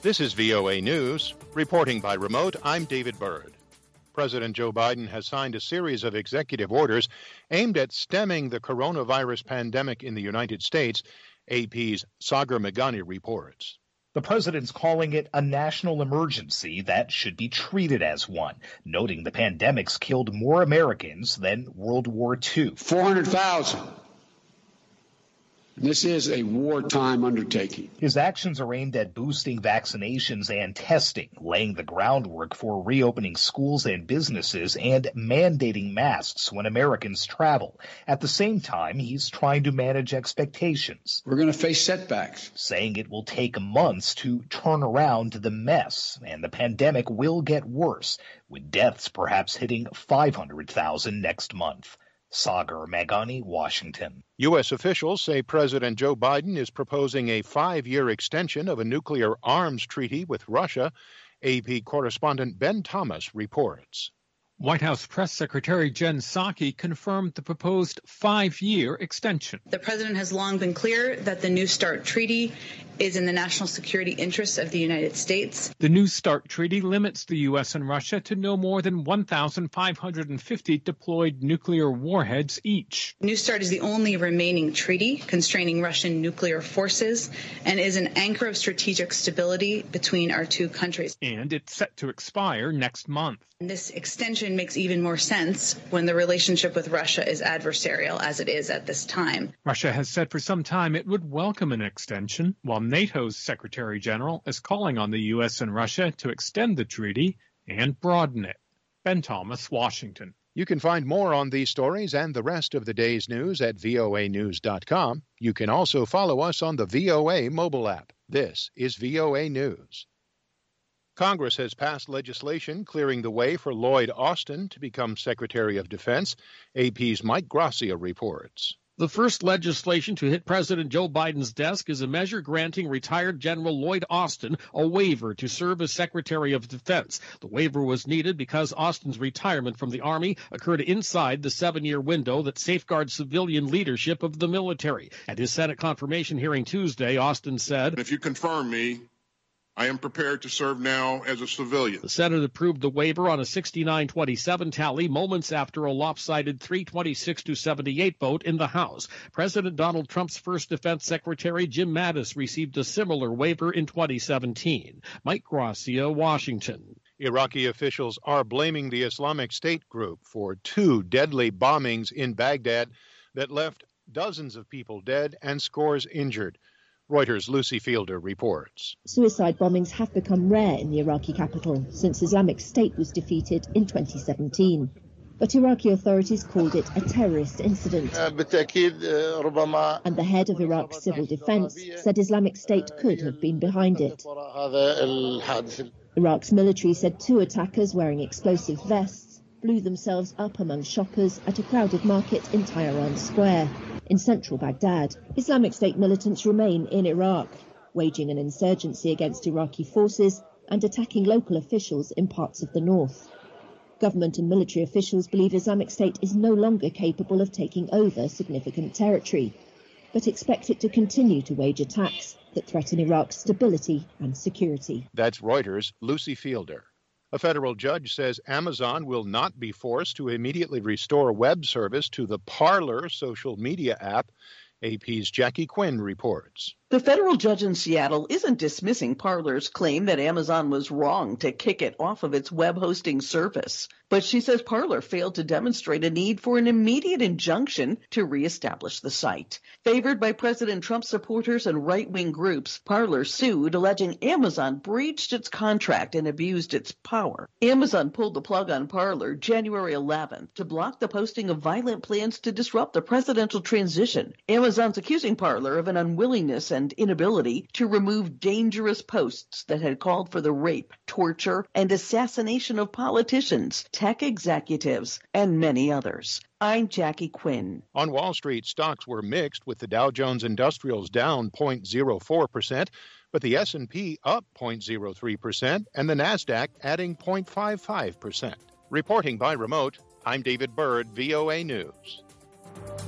This is VOA News. Reporting by remote, I'm David Byrd. President Joe Biden has signed a series of executive orders aimed at stemming the coronavirus pandemic in the United States, AP's Sagar Meghani reports. The president's calling it a national emergency that should be treated as one, noting the pandemic's killed more Americans than World War II. 400,000. This is a wartime undertaking. His actions are aimed at boosting vaccinations and testing, laying the groundwork for reopening schools and businesses, and mandating masks when Americans travel. At the same time, he's trying to manage expectations. We're going to face setbacks. Saying it will take months to turn around the mess, and the pandemic will get worse, with deaths perhaps hitting 500,000 next month. Sagar Meghani, Washington. U.S. officials say President Joe Biden is proposing a 5-year extension of a nuclear arms treaty with Russia. AP correspondent Ben Thomas reports. White House Press Secretary Jen Psaki confirmed the proposed 5-year extension. The president has long been clear that the New START treaty is in the national security interests of the United States. The New START treaty limits the U.S. and Russia to no more than 1,550 deployed nuclear warheads each. New START is the only remaining treaty constraining Russian nuclear forces and is an anchor of strategic stability between our two countries. And it's set to expire next month. This extension makes even more sense when the relationship with Russia is adversarial, as it is at this time. Russia has said for some time it would welcome an extension, while NATO's Secretary General is calling on the U.S. and Russia to extend the treaty and broaden it. Ben Thomas, Washington. You can find more on these stories and the rest of the day's news at voanews.com. You can also follow us on the VOA mobile app. This is VOA News. Congress has passed legislation clearing the way for Lloyd Austin to become Secretary of Defense. AP's Mike Gracia reports. The first legislation to hit President Joe Biden's desk is a measure granting retired General Lloyd Austin a waiver to serve as Secretary of Defense. The waiver was needed because Austin's retirement from the Army occurred inside the 7-year window that safeguards civilian leadership of the military. At his Senate confirmation hearing Tuesday, Austin said, "If you confirm me, I am prepared to serve now as a civilian." The Senate approved the waiver on a 69-27 tally moments after a lopsided 326-78 vote in the House. President Donald Trump's first defense secretary, Jim Mattis, received a similar waiver in 2017. Mike Gracia, Washington. Iraqi officials are blaming the Islamic State group for 2 deadly bombings in Baghdad that left dozens of people dead and scores injured. Reuters' Lucy Fielder reports. Suicide bombings have become rare in the Iraqi capital since Islamic State was defeated in 2017. But Iraqi authorities called it a terrorist incident. And the head of Iraq's civil defense said Islamic State could have been behind it. Iraq's military said 2 attackers wearing explosive vests blew themselves up among shoppers at a crowded market in Tahran Square in central Baghdad. Islamic State militants remain in Iraq, waging an insurgency against Iraqi forces and attacking local officials in parts of the north. Government and military officials believe Islamic State is no longer capable of taking over significant territory, but expect it to continue to wage attacks that threaten Iraq's stability and security. That's Reuters' Lucy Fielder. A federal judge says Amazon will not be forced to immediately restore web service to the Parler social media app. AP's Jackie Quinn reports. The federal judge in Seattle isn't dismissing Parler's claim that Amazon was wrong to kick it off of its web hosting service. But she says Parler failed to demonstrate a need for an immediate injunction to reestablish the site. Favored by President Trump supporters and right-wing groups, Parler sued, alleging Amazon breached its contract and abused its power. Amazon pulled the plug on Parler January 11th to block the posting of violent plans to disrupt the presidential transition. Amazon's accusing Parler of an unwillingness and inability to remove dangerous posts that had called for the rape, torture, and assassination of politicians, tech executives, and many others. I'm Jackie Quinn. On Wall Street, stocks were mixed, with the Dow Jones Industrials down 0.04%, but the S&P up 0.03%, and the Nasdaq adding 0.55%. Reporting by remote, I'm David Byrd, VOA News.